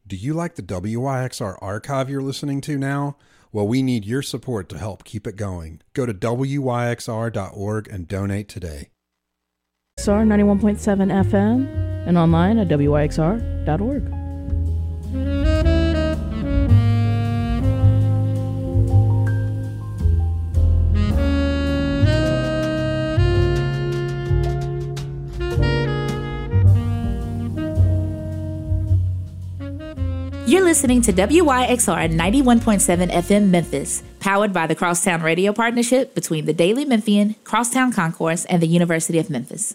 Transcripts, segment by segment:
Do you like the WYXR archive you're listening to now? Well, we need your support to help keep it going. Go to wyxr.org and donate today. XR 91.7 FM and online at wyxr.org. You're listening to WYXR 91.7 FM Memphis, powered by the Crosstown Radio Partnership between the Daily Memphian, Crosstown Concourse, and the University of Memphis.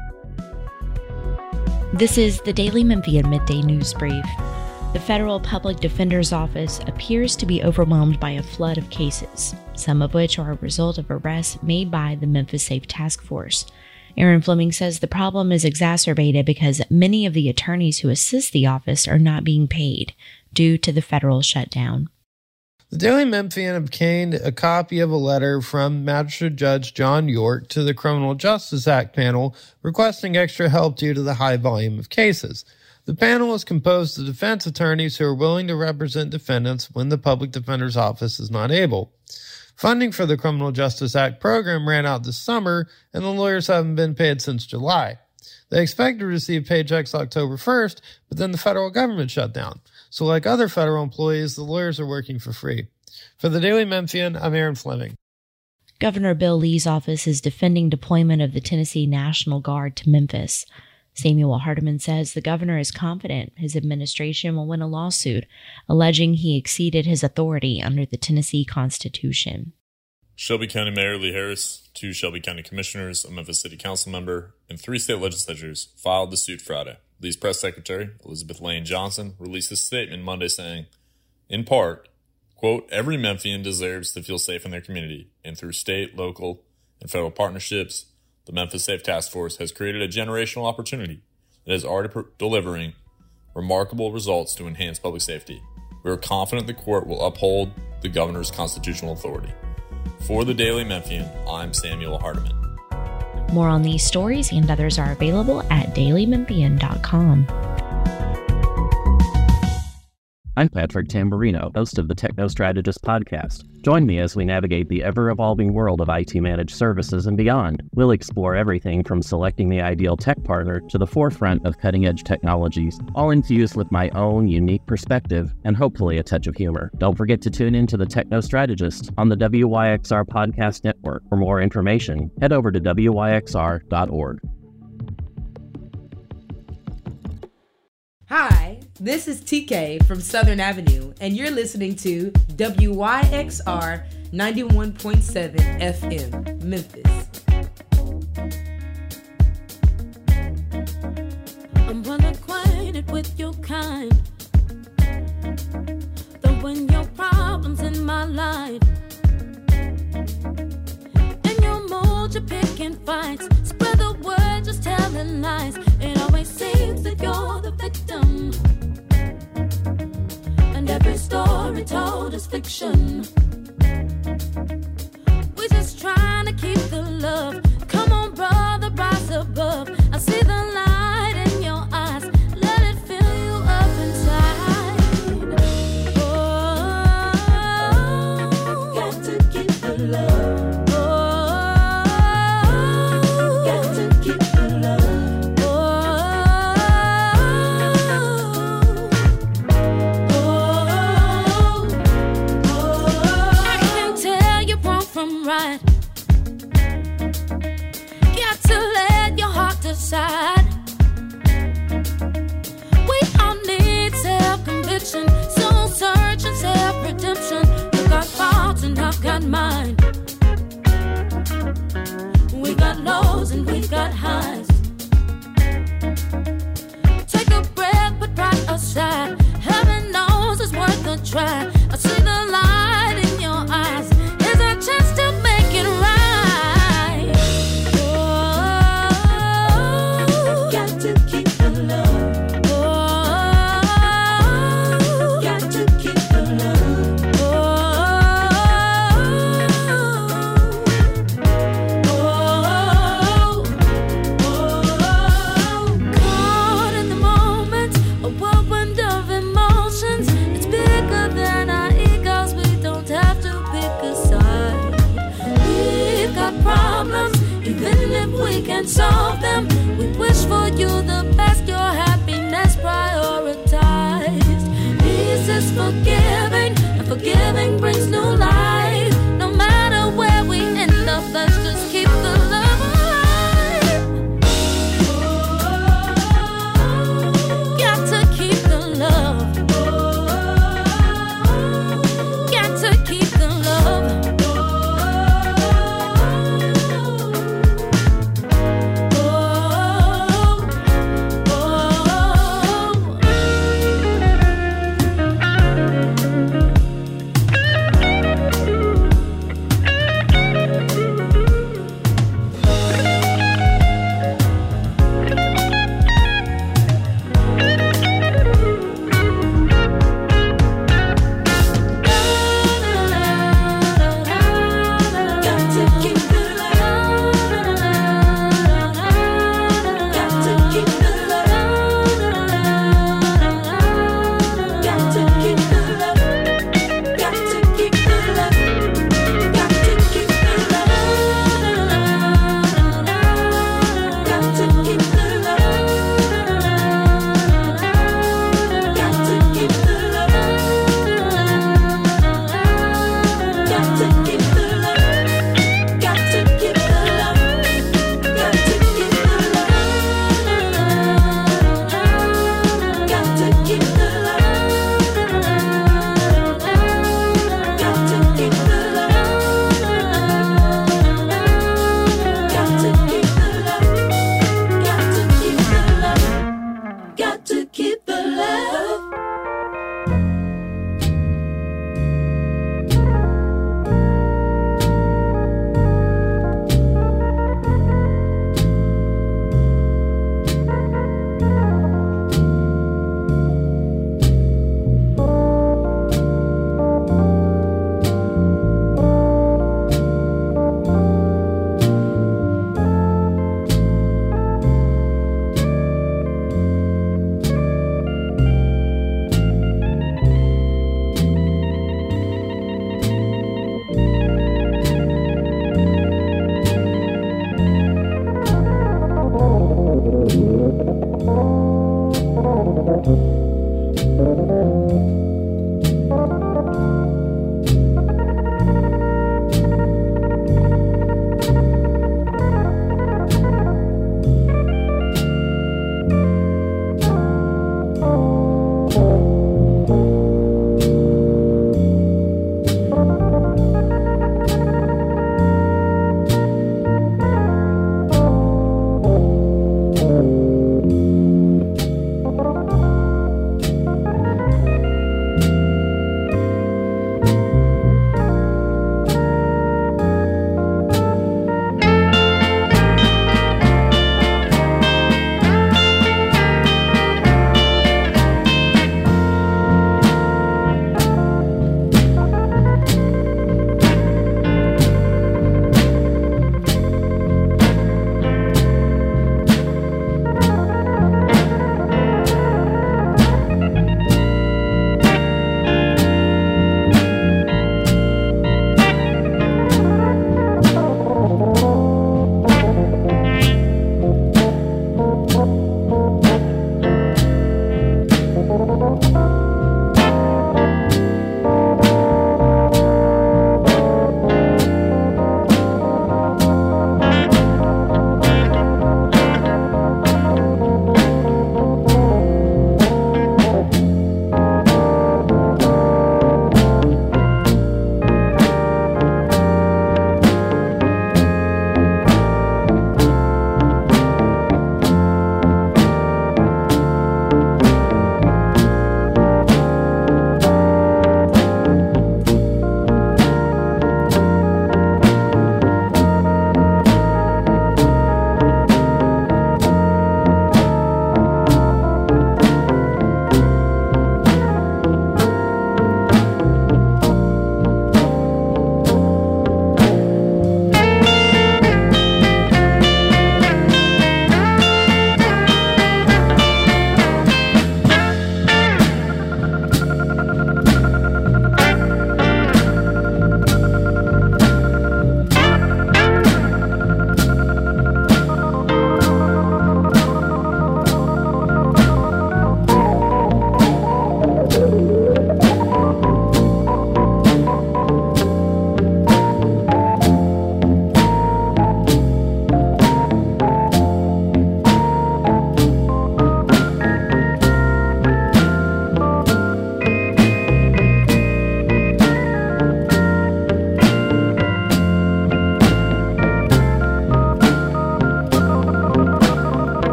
This is the Daily Memphian Midday News Brief. The Federal Public Defender's Office appears to be overwhelmed by a flood of cases, some of which are a result of arrests made by the Memphis Safe Task Force. Aaron Fleming says the problem is exacerbated because many of the attorneys who assist the office are not being paid due to the federal shutdown. The Daily Memphian obtained a copy of a letter from Magistrate Judge John York to the Criminal Justice Act panel requesting extra help due to the high volume of cases. The panel is composed of defense attorneys who are willing to represent defendants when the Public Defender's Office is not able. Funding for the Criminal Justice Act program ran out this summer, and the lawyers haven't been paid since July. They expect to receive paychecks October 1st, but then the federal government shut down. So like other federal employees, the lawyers are working for free. For the Daily Memphian, I'm Aaron Fleming. Governor Bill Lee's office is defending deployment of the Tennessee National Guard to Memphis. Samuel Hardiman says the governor is confident his administration will win a lawsuit alleging he exceeded his authority under the Tennessee Constitution. Shelby County Mayor Lee Harris, 2 Shelby County Commissioners, a Memphis City Council member, and 3 state legislatures filed the suit Friday. Lee's press secretary, Elizabeth Lane Johnson, released a statement Monday saying, in part, quote, every Memphian deserves to feel safe in their community, and through state, local, and federal partnerships, the Memphis Safe Task Force has created a generational opportunity that is already delivering remarkable results to enhance public safety. We are confident the court will uphold the governor's constitutional authority. For the Daily Memphian, I'm Samuel Hardiman. More on these stories and others are available at dailymemphian.com. I'm Patrick Tamburino, host of the Technostrategist podcast. Join me as we navigate the ever-evolving world of IT managed services and beyond. We'll explore everything from selecting the ideal tech partner to the forefront of cutting-edge technologies, all infused with my own unique perspective and hopefully a touch of humor. Don't forget to tune in to the Technostrategist on the WYXR Podcast Network. For more information, head over to wyxr.org. Hi, this is TK from Southern Avenue, and you're listening to WYXR 91.7 FM, Memphis. I'm unacquainted with your kind. Throwing your problems in my life. In your mood, you're picking fights. Spread the word, just telling lies. It always seems that you're the victim. And every story told is fiction. We're just trying to keep the love. Come on, brother, rise above. I see the light in your eyes. Let it fill you up inside. Oh, got to keep the love. Oh, got to keep the love. I can tell you wrong from right. Got to let your heart decide. We all need self-conviction, soul search and self-redemption. You got faults and I've got mine. We got lows and we've got highs. Take a breath, put pride aside. Heaven knows it's worth a try. I see the light in your eyes. Here's a chance to make it right. Oh, got to keep the love. Oh, got to keep the love. Caught in the moment, a whirlwind of emotion. we can solve them. We wish for you the best, your happiness prioritized. Peace is forgiving, and forgiving brings new life. No matter where we end up, let's just keep the love alive. Got to keep the love. Got to keep the love.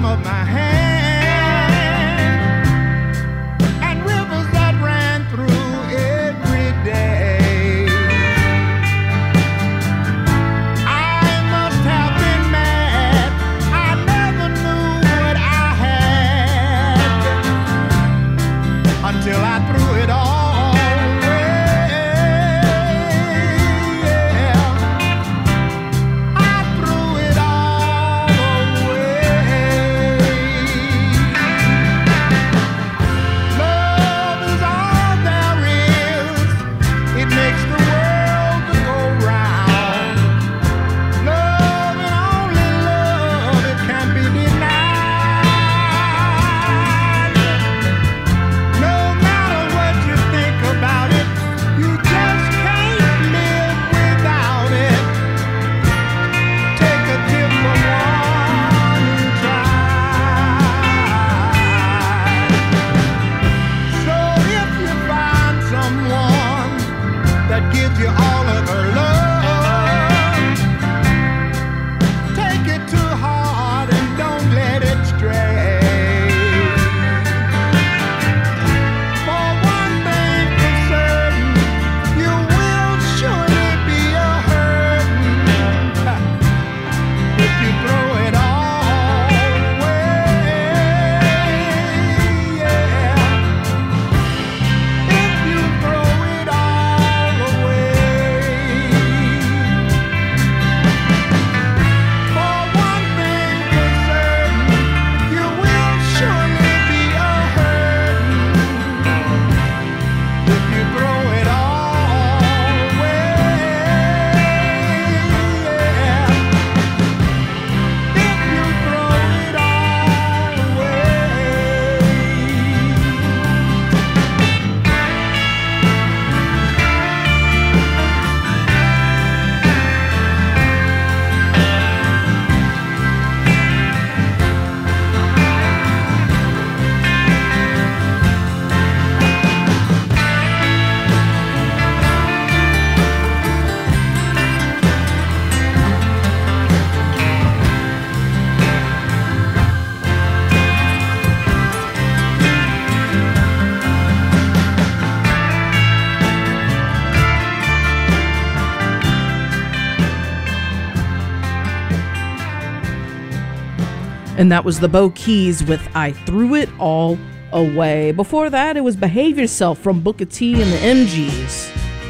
palm of my hand, and rivers that ran through every day. I must have been mad. I never knew what I had until I threw it all. And that was the Bo Keys with I Threw It All Away. Before that, it was Behave Yourself from Booker T and the MGs.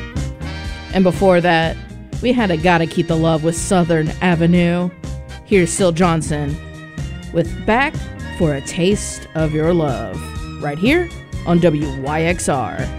And before that, we had a Gotta Keep the Love with Southern Avenue. Here's Syl Johnson with Back for a Taste of Your Love. Right here on WYXR.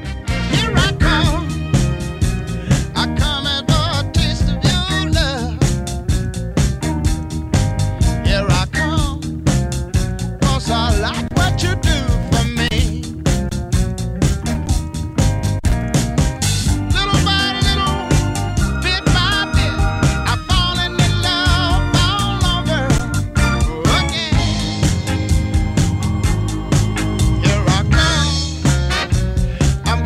I'm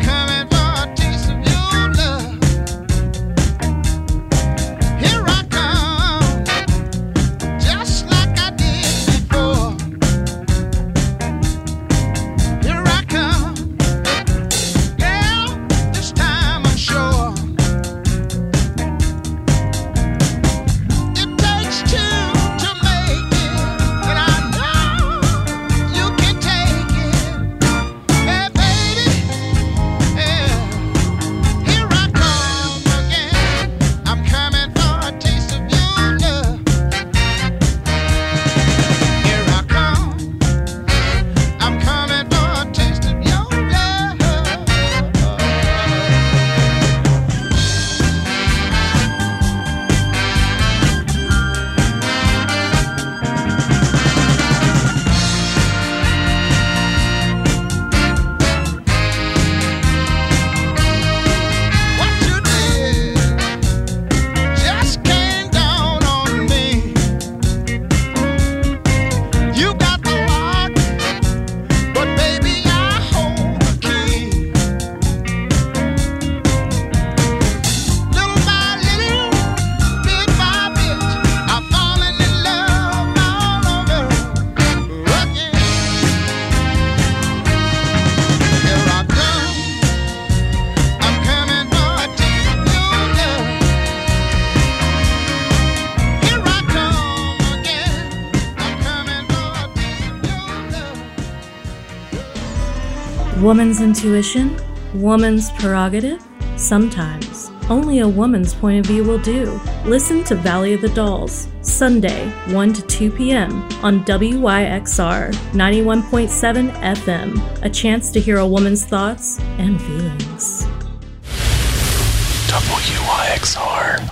Woman's intuition? Woman's prerogative? Sometimes. Only a woman's point of view will do. Listen to Valley of the Dolls, Sunday, 1 to 2 p.m. on WYXR 91.7 FM. A chance to hear a woman's thoughts and feelings. WYXR.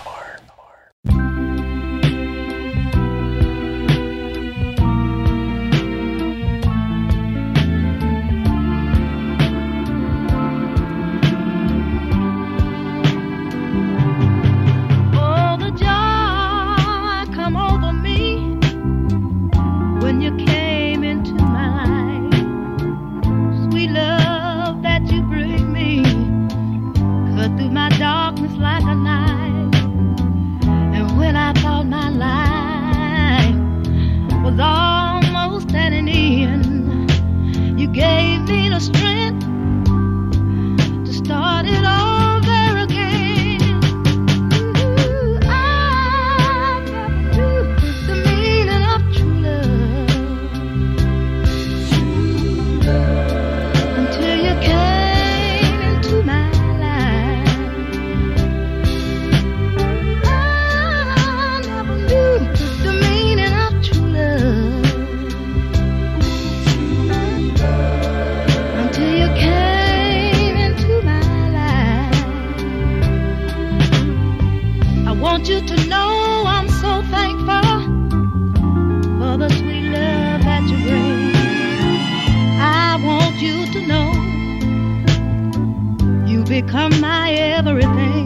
Become my everything.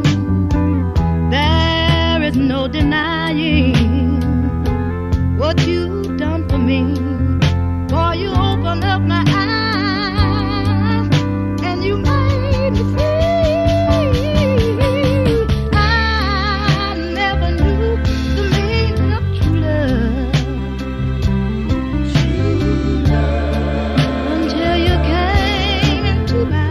There is no denying what you've done for me. Boy, you open up my eyes and you made me see. I never knew the meaning of true love until you came into my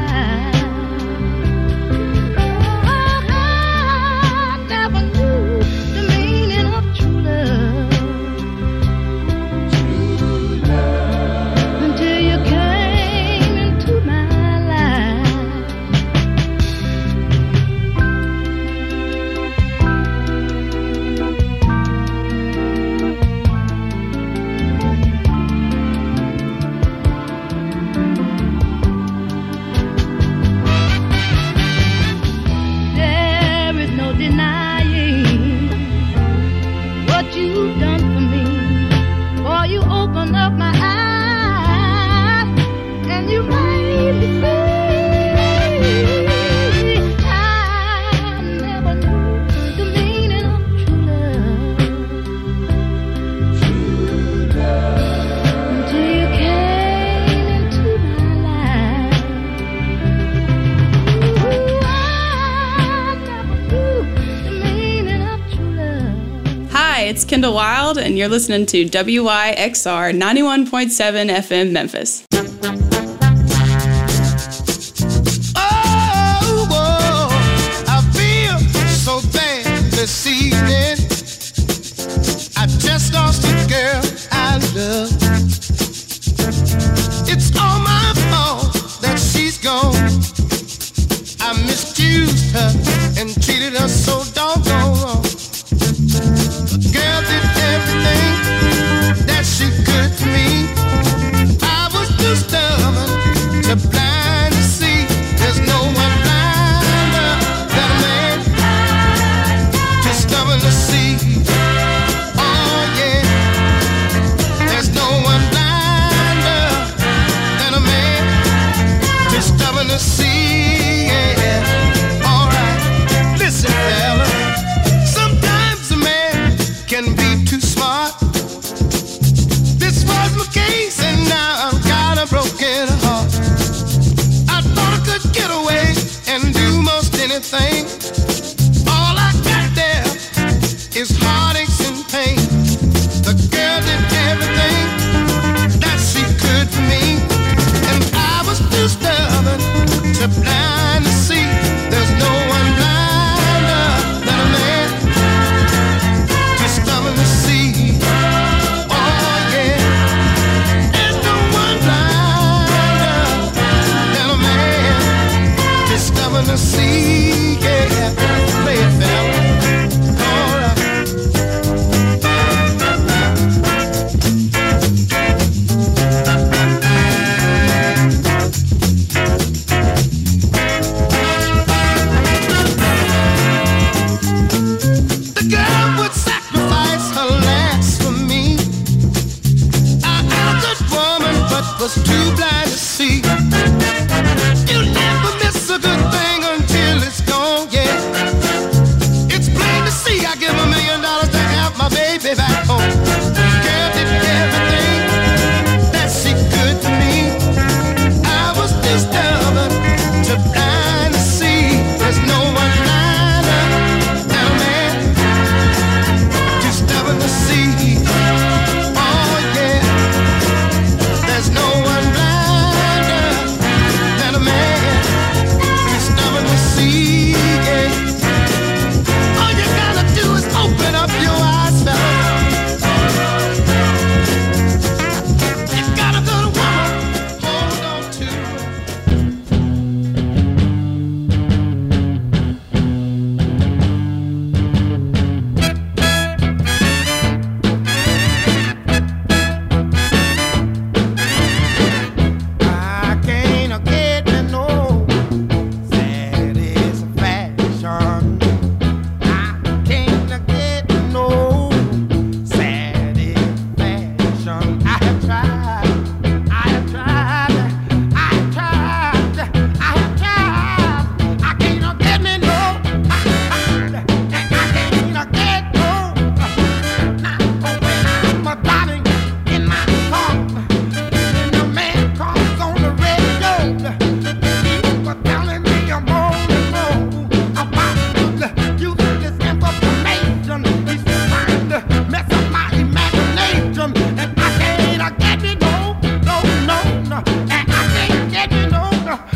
It's Kendall Wild, and you're listening to WYXR 91.7 FM Memphis. Oh, I feel so bad this evening. I just lost a girl I love. It's all my fault that she's gone. I misused her and treated her so doggone wrong. The girl did everything that she could for me. I was too stubborn to blind to see. There's no one blinder than a man. Too stubborn to see. Oh yeah. There's no one blinder than a man. Too stubborn to see. Yeah. All right. Listen, fella. Can be too smart. This was my case, and now I've got a broken heart. I thought I could get away and do most anything. All I got there is heartaches and pain. The girl did everything that she could for me, and I was too stubborn to blind to see. There's no one blinder than a man. Stubborn to see. Oh yeah. There's no one blinder was too blind to see. You never miss a good thing until it's gone, yeah. It's plain to see I give $1 million to have my baby back home. Girl did everything that she could to me. I was too stubborn to blind to see. There's no one blinder than a man. Too stubborn to see. Oh yeah. There's no one blinder than a man. Too stubborn to see. Yeah. All you gotta do is open up your eyes, fella. You got a good woman, hold on to her. I can't get me no satisfaction. I can't get no satisfaction. I have tried, I have tried, I have tried, I have tried. I can't get me no, and I can't get no. Now when I'm driving in my car, and the man comes on the radio, he was telling me I'm on about using this information. He's trying to mess up my imagination, and I can't get me no, and I can't get me no.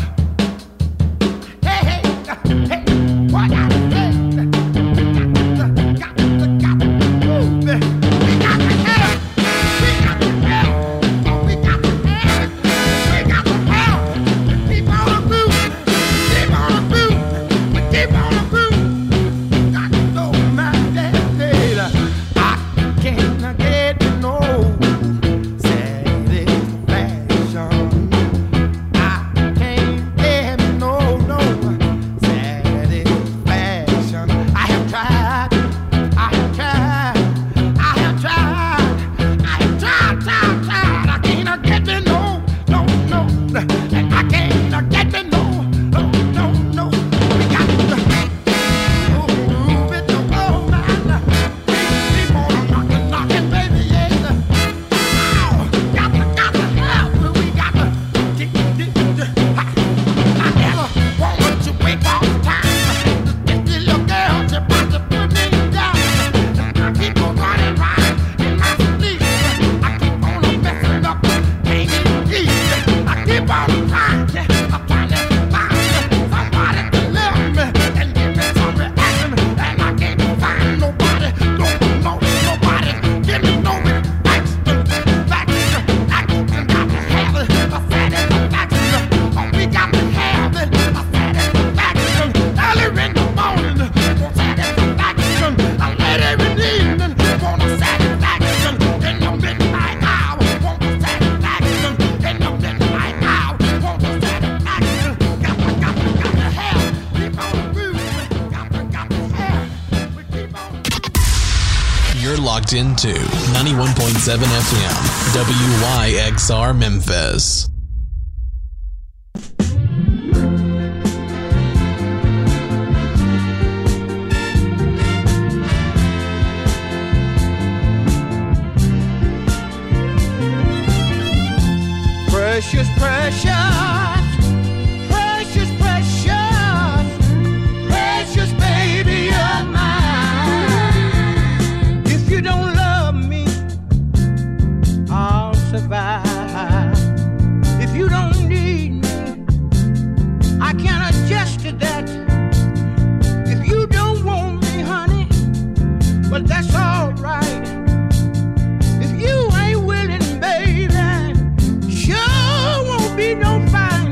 Hey, what I said, got to move it. We got to help, we got to help, we got to help, we got to help. Keep on the groove, keep on the groove, we keep on the groove. Got to know my daddy. I can't get no satisfaction. I can't get no satisfaction. I have tried, I have tried, I have tried, I have tried. I can't get me no, and I can't get me no. We got to move it, oh man. Keep on knocking, baby, yeah. Got to help, we got to. I never want to wake all the time. This little girl, she about to put me down. I keep on running right in my sleep. I keep on messing up, ain't it easy? I keep on trying, I'm trying to find somebody to love me and give me some reaction. And I can't find nobody, don't know nobody. Give me no action, got to have it, a satisfaction. Oh, we got to have it, a satisfaction. Early in the morning, want satisfaction. Later in the evening, want a satisfaction. In the midnight hour, want a satisfaction. In the midnight hour, want a satisfaction. Got to have, keep on the groove. Got to have, we keep on. You're locked into 91.7 FM, WYXR Memphis. Precious, precious, precious, precious, precious baby of mine. If you don't love me, I'll survive. If you don't need me, I can adjust to that. If you don't want me, honey, but that's all right. If you ain't willing, baby, sure won't be no fight.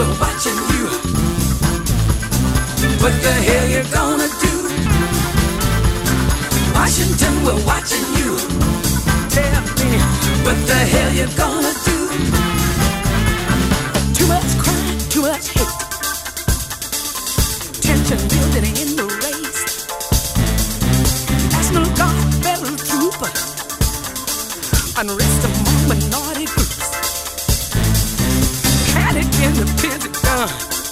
we're watching you. What the hell you gonna do? Washington, we're watching you. Tell me, what the hell you gonna do? Too much crime, too much hate. Tension building in the race. National Guard, federal trooper. Unrest among minority groups. Panic in the Pentagon.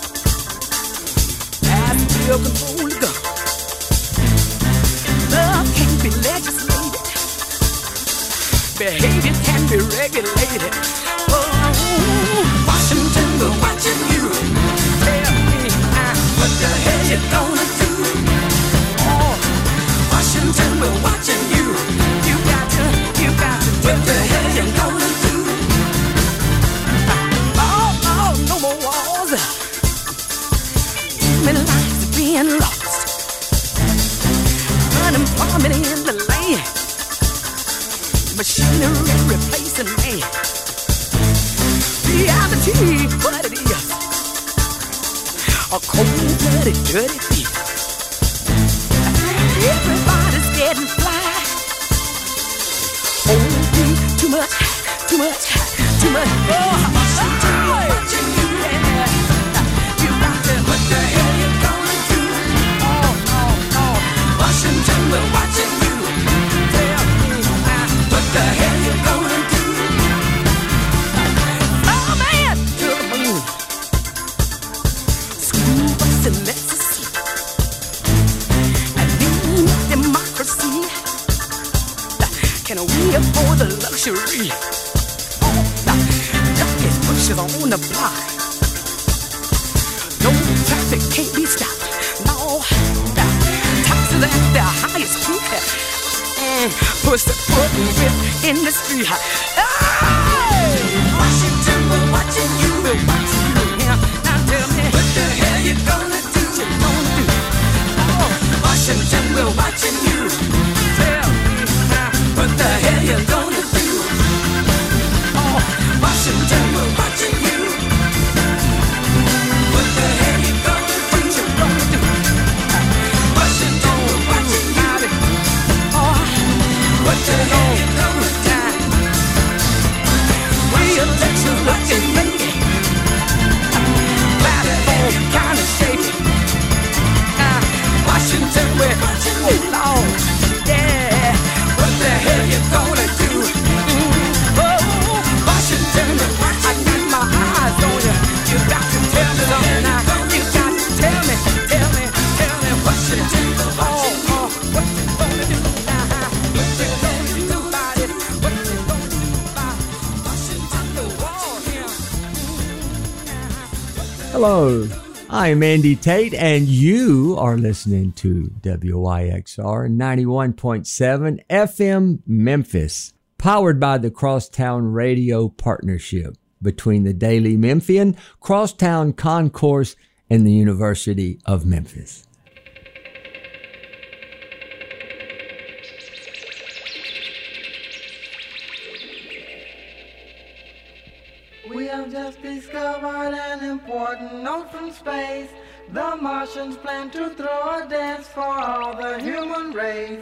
As bill control gun. Love can't be legislated. Behavior can be regulated. Oh, Washington, we're watching you. Tell me, what the hell you gonna do? Oh, Washington, we're watching you. You got to, what the hell you gonna do? Oh, no more wars. Many lives are being lost. Unemployment in the land. Machinery replacing man. Reality, what it is. A cold-blooded, dirty thief. Everybody's getting fly. Oh, too much. Oh, watching you. You got to, what the hell you gonna do? Oh, Washington, we're watching you. Tell me, what the hell you gonna do? Oh man, to the moon. School bus and let's see. A new democracy. Can we afford the luxury? Giant bushes on the block. No traffic can't be stopped. No, taxes at their highest peak. Push the foot and whip industry. Hey! Washington, we're watching you. We're watching you. Now tell me, what the hell you gonna do? Oh, Washington, we're watching you. Tell me, what the hell you gonna do? Oh, Washington, we're watching you. What the hell you gonna do? Washington, we're watching you. Oh, what the hell you gonna do? Re-election's looking fake. Platform kinda shaky. Washington, we're watching you. Oh, Lord, yeah. What the hell you gonna do? Washington, I got my eyes on you. You got to tell me something now. You got to tell me, Washington. Oh, what you gonna do now? What you gonna do about it? What you gonna do about Washington? The wall here. Hello, I'm Andy Tate, and you are listening to WYXR 91.7 FM Memphis, powered by the Crosstown Radio Partnership between the Daily Memphian, Crosstown Concourse, and the University of Memphis. We have just discovered an important note from space. The Martians plan to throw a dance for all the human race.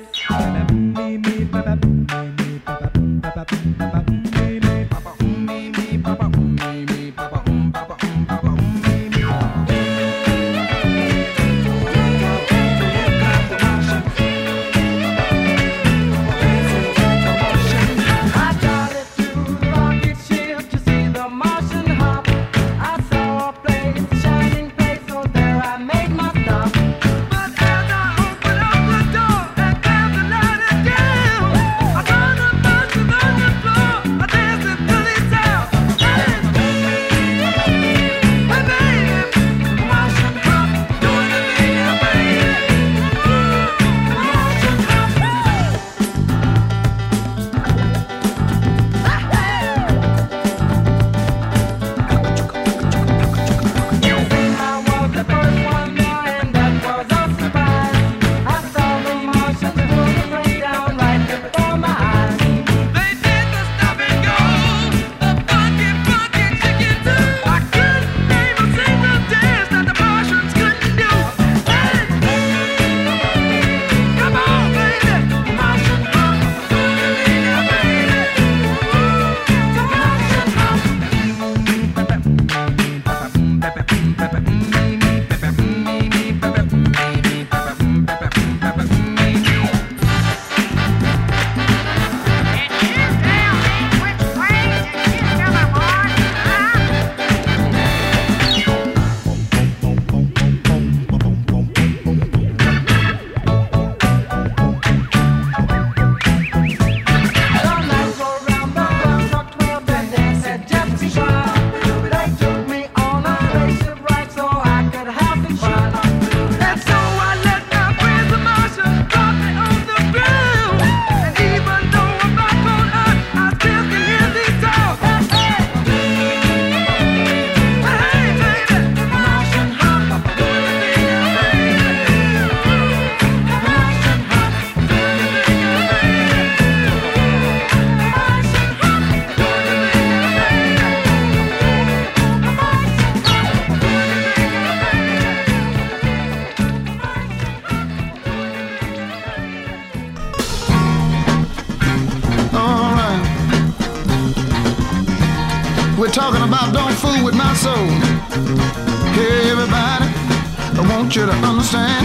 want you to understand.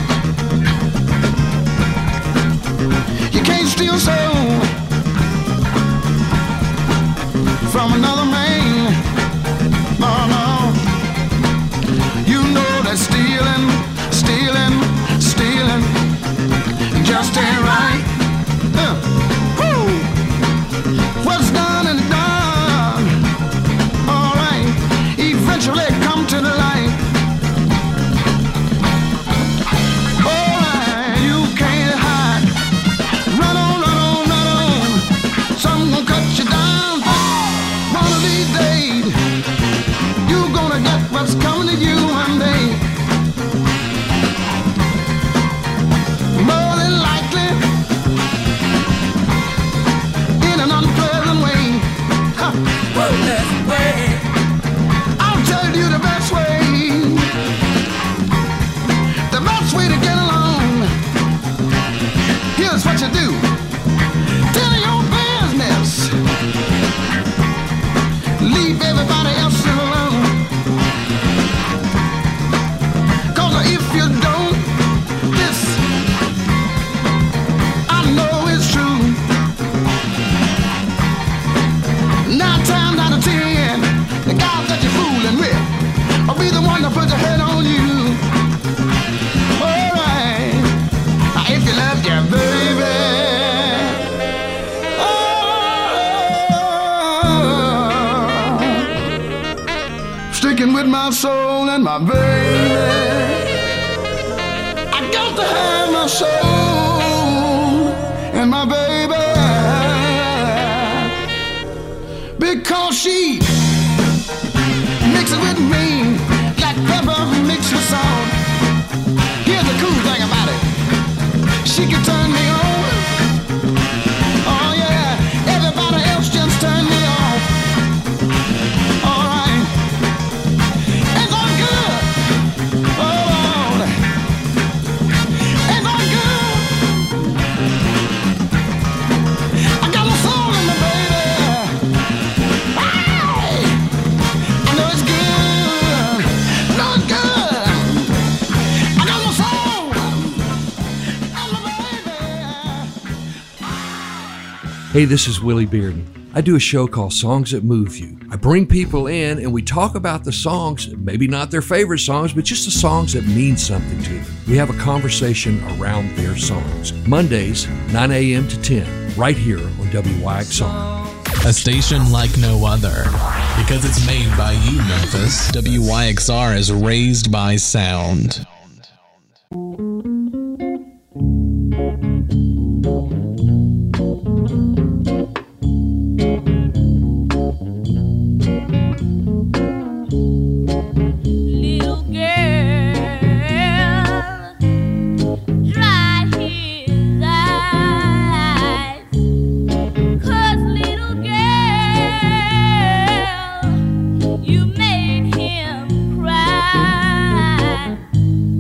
You can't steal soul from another man. No, no. You know that stealing just ain't right. What's done is done. All right, eventually come to the light. All right, you can't hide. Run on, run on, run on. Something gonna cut you down. One of these days, you're gonna get what's coming to you one day. More than likely, in an unpleasant way. Unpleasant way. I'll tell you the best way. The best way to get along. Here's what you do. Tell your business. Leave everybody else alone. 'Cause if you don't, this I know it's true. 9 times out of 10, the guys that you're fooling with will be the one to put the head on you. All right, now if you love your baby, sticking with my soul and my baby, I got to have my soul and my baby, because she mixes with me like pepper mixed with salt. Here's the cool thing about it, she can turn me on. Oh yeah, everybody else just turn me off. All right, it's all good. Oh Lord, it's all good. I got my soul in my baby. Hey, I know it's good. I know it's good. I got my soul and my baby. Hey, this is Willie Bearden. I do a show called Songs That Move You. I bring people in and we talk about the songs, maybe not their favorite songs, but just the songs that mean something to them. We have a conversation around their songs. Mondays, 9 a.m. to 10, right here on WYXR. A station like no other. Because it's made by you, Memphis. WYXR is raised by sound. Little girl, dry his eyes. 'Cause little girl, you made him cry.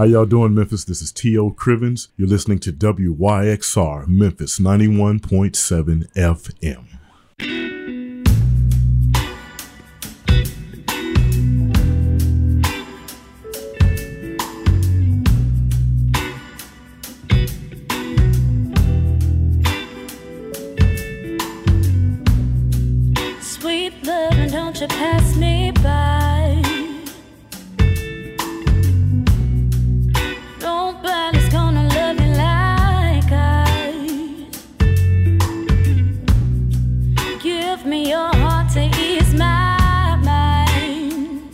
How y'all doing, Memphis? This is T.O. Crivens. You're listening to WYXR Memphis 91.7 FM. Sweet love, and don't you pass me by. Nobody's gonna love you like I. Give me your heart to ease my mind.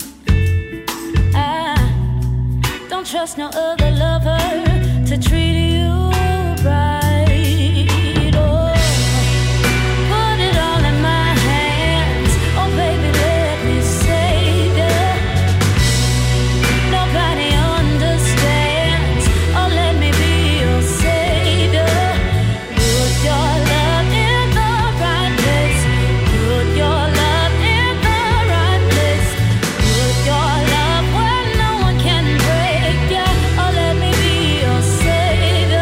I don't trust no other lover to treat you right. Oh, put it all in my hands. Oh, baby, let me save you. Nobody understands. Oh, let me be your savior. Put your love in the right place. Put your love in the right place. Put your love where no one can break you. Oh, let me be your savior.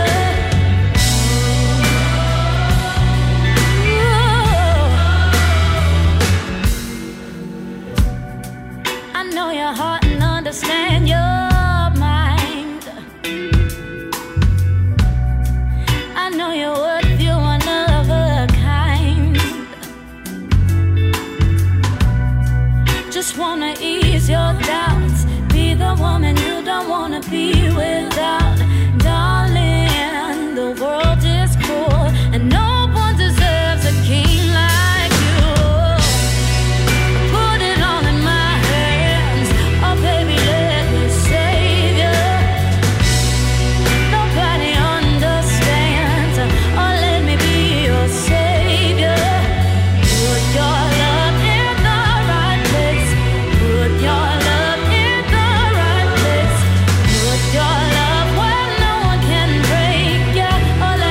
I know your heart and understand your mind. I know you're worth you one of a kind. Just wanna ease your doubts. Be the woman you don't wanna be without. Darling, the world is cruel and no one deserves a king like you. Put it all in my hands. Oh, baby, let me save you. Nobody understands. Oh, let me be your savior. Put your love in the right place. Put your love in the right place. Put your love where no one can break you. Oh,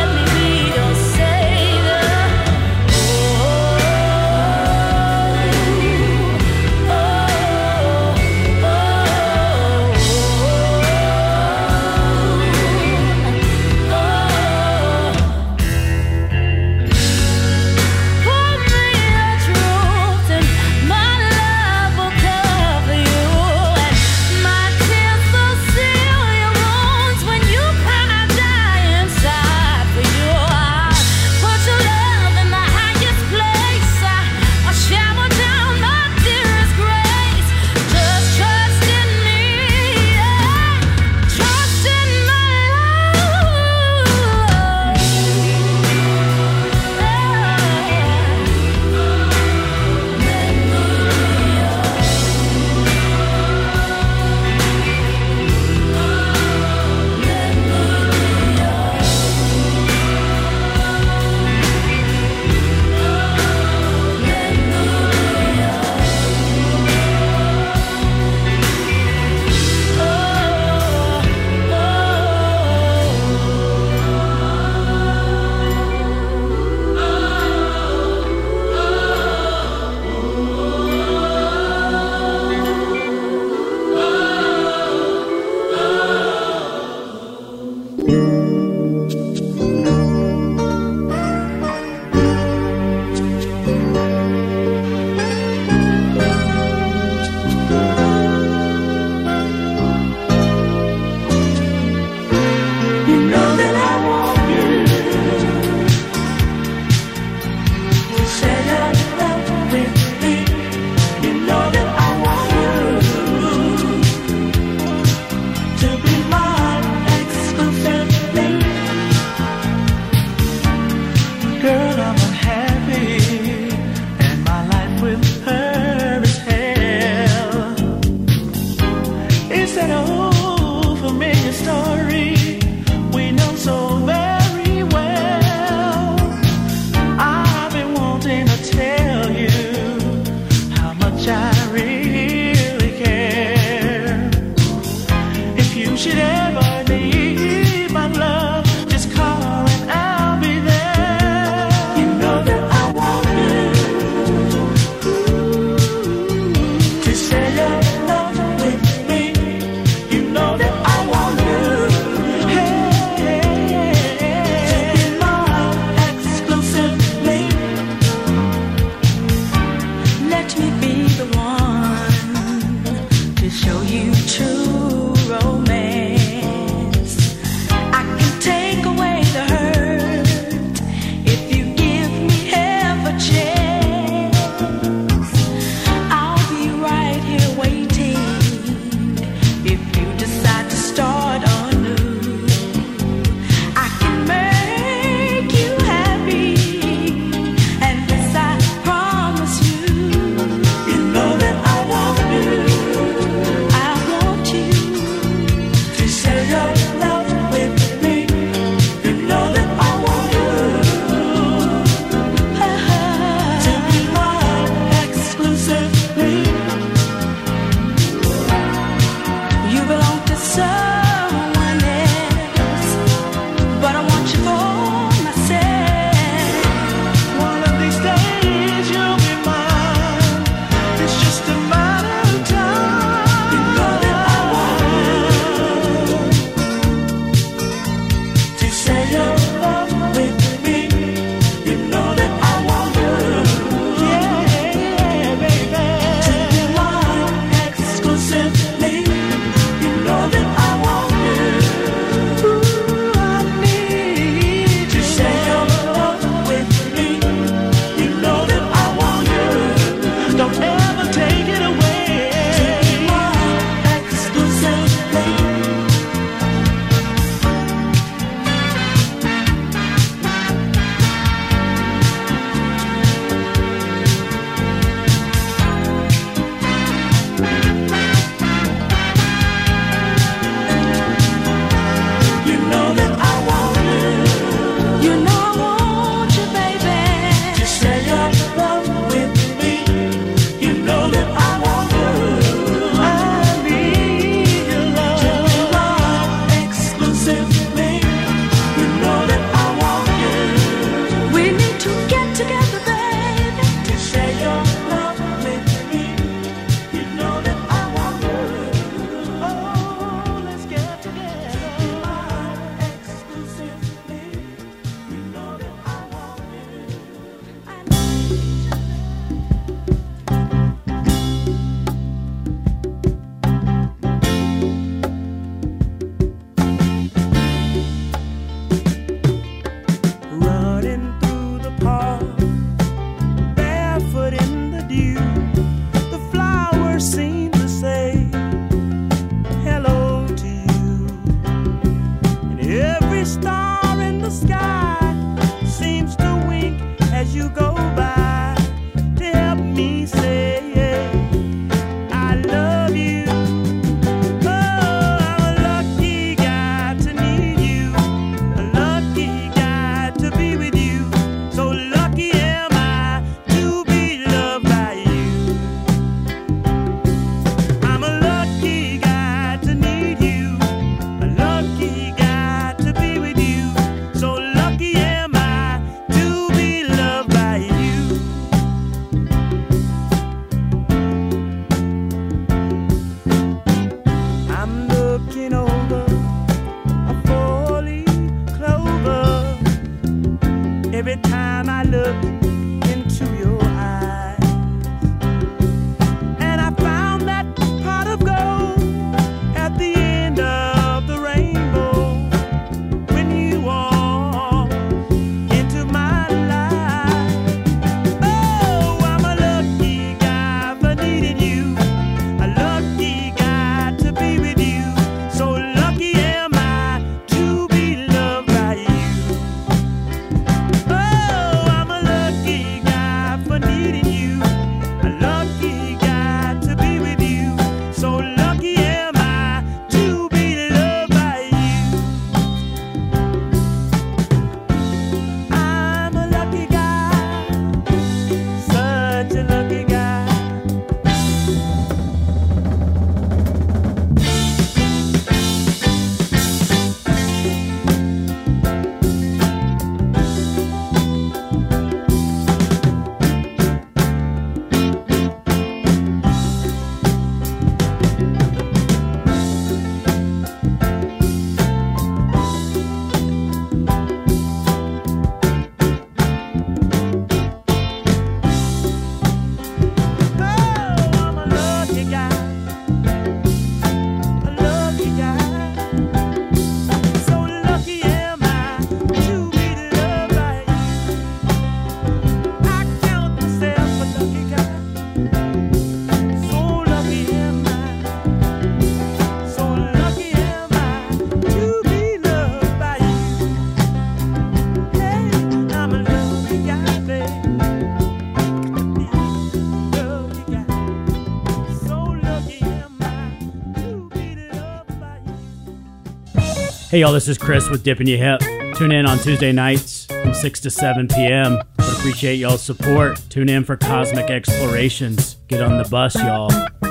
Hey y'all, this is Chris with Dippin' Ya Hip. Tune in on Tuesday nights from 6 to 7 p.m. Would appreciate y'all's support. Tune in for Cosmic Explorations. Get on the bus, y'all.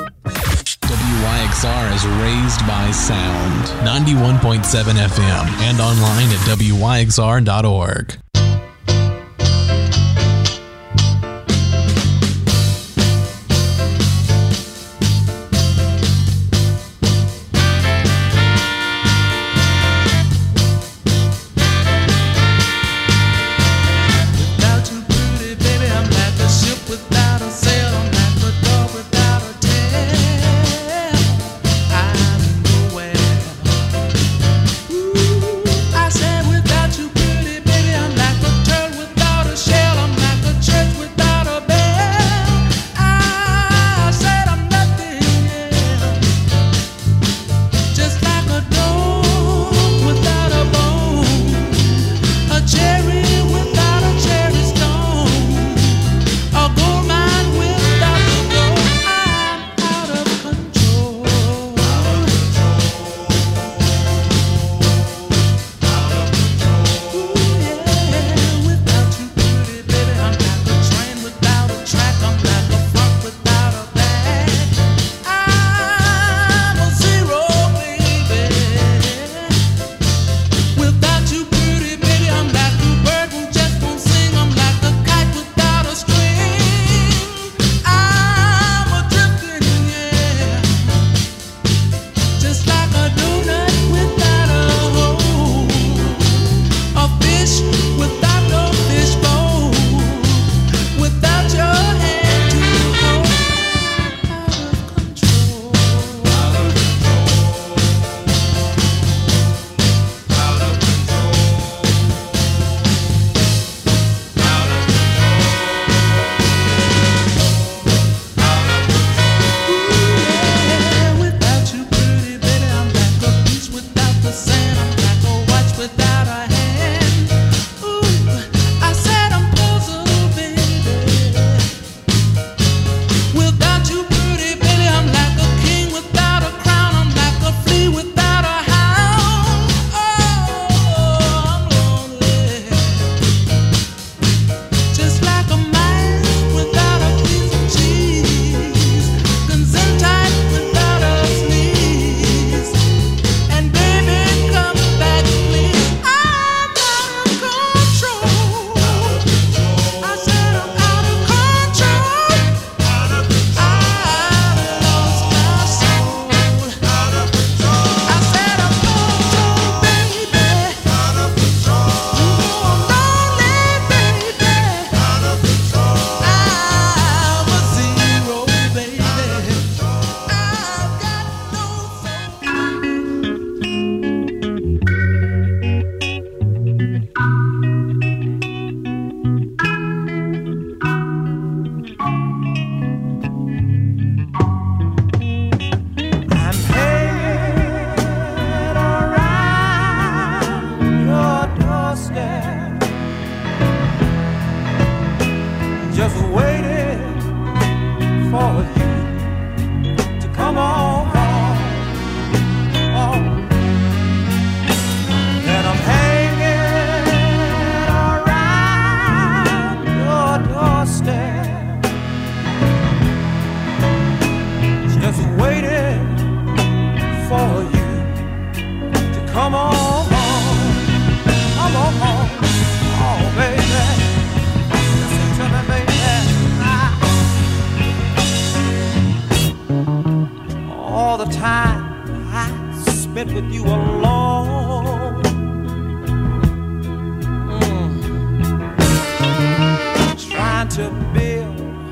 WYXR is raised by sound. 91.7 FM and online at WYXR.org.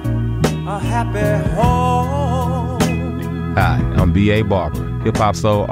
Hi, I'm B.A. Barber, hip-hop soul